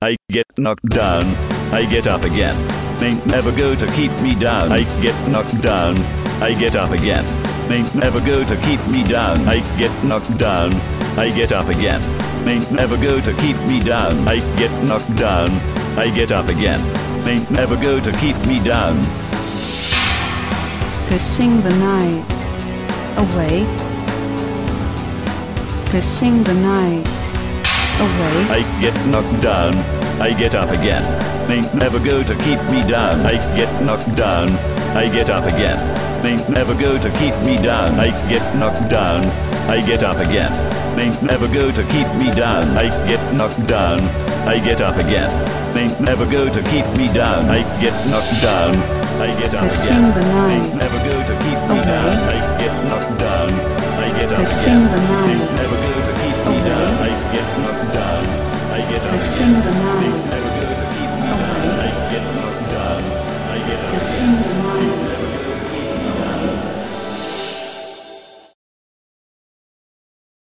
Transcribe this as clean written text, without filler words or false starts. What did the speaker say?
I get knocked down, I get up again. Ain't never go to keep me down. I get knocked down, I get up again. Ain't never go to keep me down. I get knocked down, I get up again. Ain't never go to keep me down. I get knocked down, I get up again. Ain't never go to keep me down. To sing the night away. To sing the night away. I get knocked down, I get up again. Ain't never go to keep me down. I get knocked down, I get up again. Ain't never go to keep me down. I get knocked down, I get up again. Ain't never go to keep me down. I get knocked down, I get up again. Ain't never go to keep me down. I get knocked down, I get up To sing again. the night Ain't never go to keep me away. down. I get knocked down, I get up To again. sing the night Ain't never go to keep me away. down. I get knocked down, I get up To again. sing the night